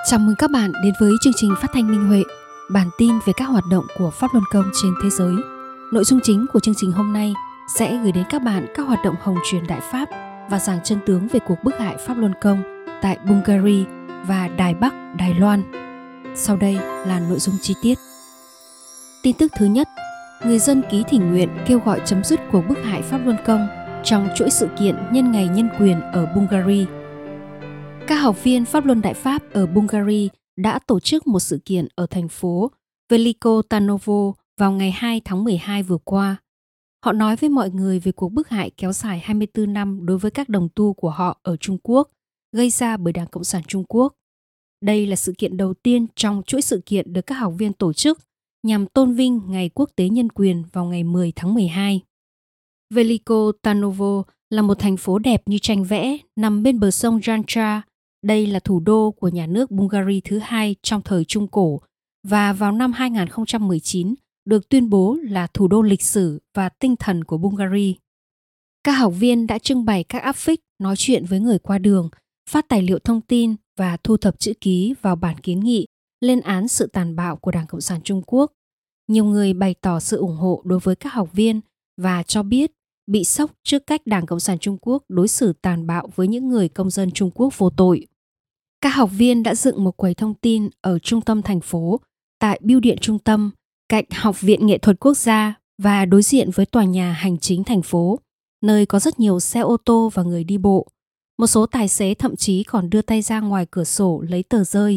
Chào mừng các bạn đến với chương trình phát thanh Minh Huệ, bản tin về các hoạt động của Pháp Luân Công trên thế giới. Nội dung chính của chương trình hôm nay sẽ gửi đến các bạn các hoạt động hồng truyền Đại Pháp và giảng chân tướng về cuộc bức hại Pháp Luân Công tại Bulgaria và Đài Bắc, Đài Loan. Sau đây là nội dung chi tiết. Tin tức thứ nhất, người dân ký thỉnh nguyện kêu gọi chấm dứt cuộc bức hại Pháp Luân Công trong chuỗi sự kiện nhân ngày nhân quyền ở Bulgaria. Các học viên Pháp Luân Đại Pháp ở Bulgaria đã tổ chức một sự kiện ở thành phố Veliko Tarnovo vào ngày 2 tháng 12 vừa qua. Họ nói với mọi người về cuộc bức hại kéo dài 24 năm đối với các đồng tu của họ ở Trung Quốc, gây ra bởi Đảng Cộng sản Trung Quốc. Đây là sự kiện đầu tiên trong chuỗi sự kiện được các học viên tổ chức nhằm tôn vinh Ngày Quốc tế Nhân quyền vào ngày 10 tháng 12. Veliko Tarnovo là một thành phố đẹp như tranh vẽ, nằm bên bờ sông Jantra. Đây là thủ đô của nhà nước Bulgaria thứ hai trong thời Trung Cổ và vào năm 2019 được tuyên bố là thủ đô lịch sử và tinh thần của Bulgaria. Các học viên đã trưng bày các áp phích, nói chuyện với người qua đường, phát tài liệu thông tin và thu thập chữ ký vào bản kiến nghị lên án sự tàn bạo của Đảng Cộng sản Trung Quốc. Nhiều người bày tỏ sự ủng hộ đối với các học viên và cho biết bị sốc trước cách Đảng Cộng sản Trung Quốc đối xử tàn bạo với những người công dân Trung Quốc vô tội. Các học viên đã dựng một quầy thông tin ở trung tâm thành phố, tại bưu điện trung tâm, cạnh Học viện Nghệ thuật Quốc gia và đối diện với tòa nhà hành chính thành phố, nơi có rất nhiều xe ô tô và người đi bộ. Một số tài xế thậm chí còn đưa tay ra ngoài cửa sổ lấy tờ rơi.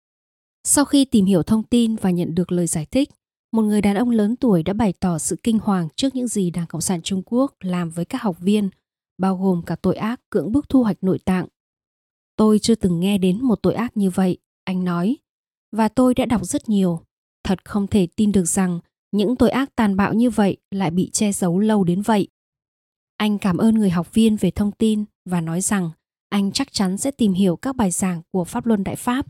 Sau khi tìm hiểu thông tin và nhận được lời giải thích, một người đàn ông lớn tuổi đã bày tỏ sự kinh hoàng trước những gì Đảng Cộng sản Trung Quốc làm với các học viên, bao gồm cả tội ác cưỡng bức thu hoạch nội tạng. Tôi chưa từng nghe đến một tội ác như vậy, anh nói, và tôi đã đọc rất nhiều. Thật không thể tin được rằng những tội ác tàn bạo như vậy lại bị che giấu lâu đến vậy. Anh cảm ơn người học viên về thông tin và nói rằng anh chắc chắn sẽ tìm hiểu các bài giảng của Pháp Luân Đại Pháp.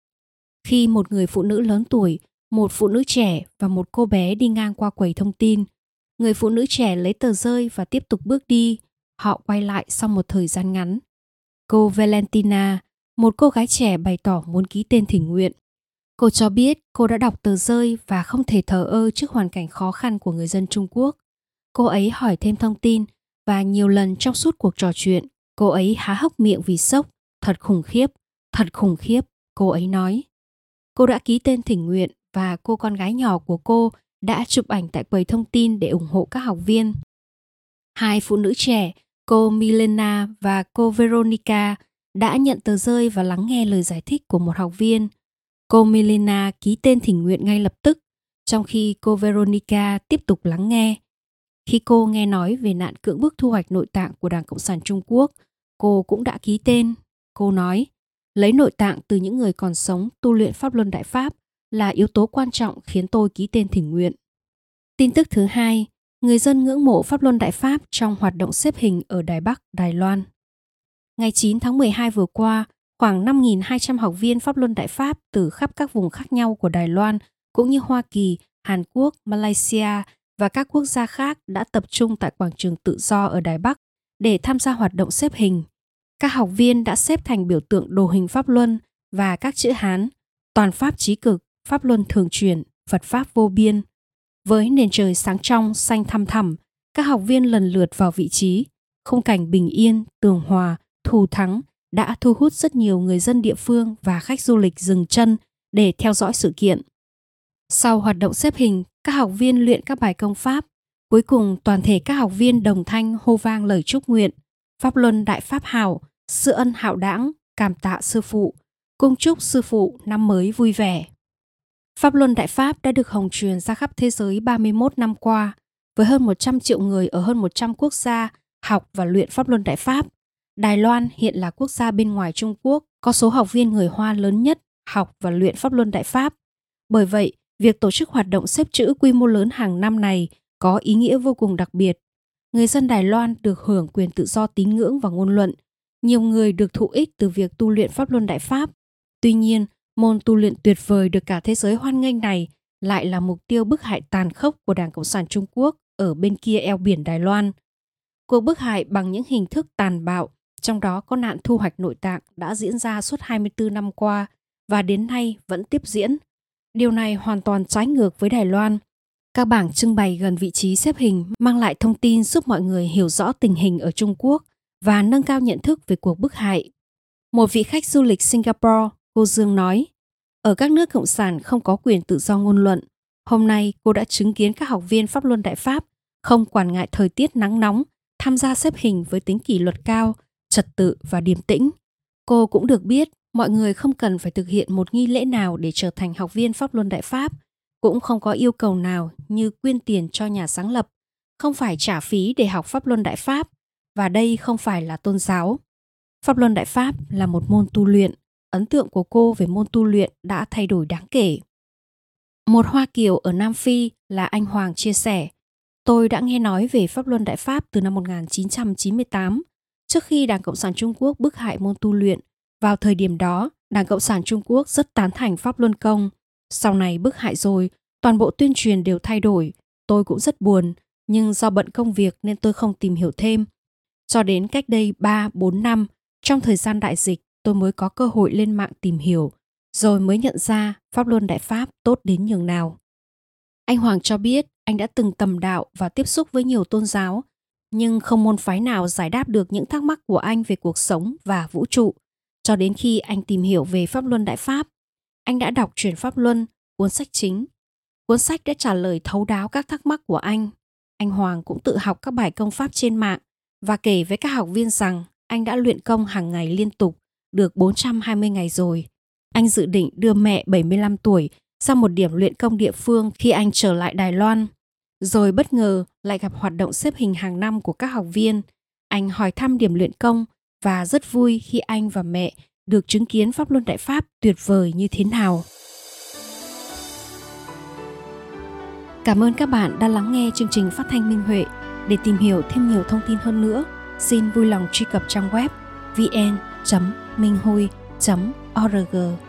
Khi một người phụ nữ lớn tuổi, một phụ nữ trẻ và một cô bé đi ngang qua quầy thông tin, người phụ nữ trẻ lấy tờ rơi và tiếp tục bước đi. Họ quay lại sau một thời gian ngắn. Cô Valentina, một cô gái trẻ bày tỏ muốn ký tên thỉnh nguyện. Cô cho biết cô đã đọc tờ rơi và không thể thờ ơ trước hoàn cảnh khó khăn của người dân Trung Quốc. Cô ấy hỏi thêm thông tin và nhiều lần trong suốt cuộc trò chuyện, cô ấy há hốc miệng vì sốc. Thật khủng khiếp, cô ấy nói. Cô đã ký tên thỉnh nguyện và cô con gái nhỏ của cô đã chụp ảnh tại quầy thông tin để ủng hộ các học viên. Hai phụ nữ trẻ, cô Milena và cô Veronica, đã nhận tờ rơi và lắng nghe lời giải thích của một học viên. Cô Milena ký tên thỉnh nguyện ngay lập tức, trong khi cô Veronica tiếp tục lắng nghe. Khi cô nghe nói về nạn cưỡng bức thu hoạch nội tạng của Đảng Cộng sản Trung Quốc, cô cũng đã ký tên. Cô nói, lấy nội tạng từ những người còn sống tu luyện Pháp Luân Đại Pháp là yếu tố quan trọng khiến tôi ký tên thỉnh nguyện. Tin tức thứ hai, người dân ngưỡng mộ Pháp Luân Đại Pháp trong hoạt động xếp hình ở Đài Bắc, Đài Loan. Ngày 9 tháng 12 vừa qua, khoảng 5.200 học viên Pháp Luân Đại Pháp từ khắp các vùng khác nhau của Đài Loan, cũng như Hoa Kỳ, Hàn Quốc, Malaysia và các quốc gia khác đã tập trung tại quảng trường Tự do ở Đài Bắc để tham gia hoạt động xếp hình. Các học viên đã xếp thành biểu tượng đồ hình Pháp Luân và các chữ Hán, toàn Pháp chí cực, Pháp Luân thường chuyển, Phật Pháp vô biên. Với nền trời sáng trong, xanh thăm thẳm, các học viên lần lượt vào vị trí. Khung cảnh bình yên, tường hòa, thù thắng đã thu hút rất nhiều người dân địa phương và khách du lịch dừng chân để theo dõi sự kiện. Sau hoạt động xếp hình, các học viên luyện các bài công pháp. Cuối cùng, toàn thể các học viên đồng thanh hô vang lời chúc nguyện. Pháp Luân Đại Pháp hảo, sư ân hạo đãng, cảm tạ sư phụ, cung chúc sư phụ năm mới vui vẻ. Pháp Luân Đại Pháp đã được hồng truyền ra khắp thế giới 31 năm qua, với hơn 100 triệu người ở hơn 100 quốc gia học và luyện Pháp Luân Đại Pháp. Đài Loan hiện là quốc gia bên ngoài Trung Quốc có số học viên người Hoa lớn nhất học và luyện Pháp Luân Đại Pháp. Bởi vậy, việc tổ chức hoạt động xếp chữ quy mô lớn hàng năm này có ý nghĩa vô cùng đặc biệt. Người dân Đài Loan được hưởng quyền tự do tín ngưỡng và ngôn luận. Nhiều người được thụ ích từ việc tu luyện Pháp Luân Đại Pháp. Tuy nhiên, môn tu luyện tuyệt vời được cả thế giới hoan nghênh này lại là mục tiêu bức hại tàn khốc của Đảng Cộng sản Trung Quốc ở bên kia eo biển Đài Loan. Cuộc bức hại bằng những hình thức tàn bạo, trong đó có nạn thu hoạch nội tạng, đã diễn ra suốt 24 năm qua và đến nay vẫn tiếp diễn. Điều này hoàn toàn trái ngược với Đài Loan. Các bảng trưng bày gần vị trí xếp hình mang lại thông tin giúp mọi người hiểu rõ tình hình ở Trung Quốc và nâng cao nhận thức về cuộc bức hại. Một vị khách du lịch Singapore, cô Dương nói, ở các nước cộng sản không có quyền tự do ngôn luận. Hôm nay cô đã chứng kiến các học viên Pháp Luân Đại Pháp không quản ngại thời tiết nắng nóng, tham gia xếp hình với tính kỷ luật cao, trật tự và điềm tĩnh. Cô cũng được biết mọi người không cần phải thực hiện một nghi lễ nào để trở thành học viên Pháp Luân Đại Pháp, cũng không có yêu cầu nào như quyên tiền cho nhà sáng lập, không phải trả phí để học Pháp Luân Đại Pháp, và đây không phải là tôn giáo. Pháp Luân Đại Pháp là một môn tu luyện, ấn tượng của cô về môn tu luyện đã thay đổi đáng kể. Một Hoa Kiều ở Nam Phi là anh Hoàng chia sẻ, tôi đã nghe nói về Pháp Luân Đại Pháp từ năm 1998, trước khi Đảng Cộng sản Trung Quốc bức hại môn tu luyện. Vào thời điểm đó, Đảng Cộng sản Trung Quốc rất tán thành Pháp Luân Công. Sau này bức hại rồi, toàn bộ tuyên truyền đều thay đổi. Tôi cũng rất buồn, nhưng do bận công việc nên tôi không tìm hiểu thêm. Cho đến cách đây 3-4 năm, trong thời gian đại dịch, tôi mới có cơ hội lên mạng tìm hiểu, rồi mới nhận ra Pháp Luân Đại Pháp tốt đến nhường nào. Anh Hoàng cho biết anh đã từng tầm đạo và tiếp xúc với nhiều tôn giáo, nhưng không môn phái nào giải đáp được những thắc mắc của anh về cuộc sống và vũ trụ. Cho đến khi anh tìm hiểu về Pháp Luân Đại Pháp, anh đã đọc Chuyển Pháp Luân, cuốn sách chính. Cuốn sách đã trả lời thấu đáo các thắc mắc của anh. Anh Hoàng cũng tự học các bài công pháp trên mạng và kể với các học viên rằng anh đã luyện công hàng ngày liên tục được 420 ngày rồi. Anh dự định đưa mẹ 75 tuổi sang một điểm luyện công địa phương khi anh trở lại Đài Loan. Rồi bất ngờ lại gặp hoạt động xếp hình hàng năm của các học viên. Anh hỏi thăm điểm luyện công và rất vui khi anh và mẹ được chứng kiến Pháp Luân Đại Pháp tuyệt vời như thế nào. Cảm ơn các bạn đã lắng nghe chương trình phát thanh Minh Huệ. Để tìm hiểu thêm nhiều thông tin hơn nữa, xin vui lòng truy cập trang web vn.minhui.org.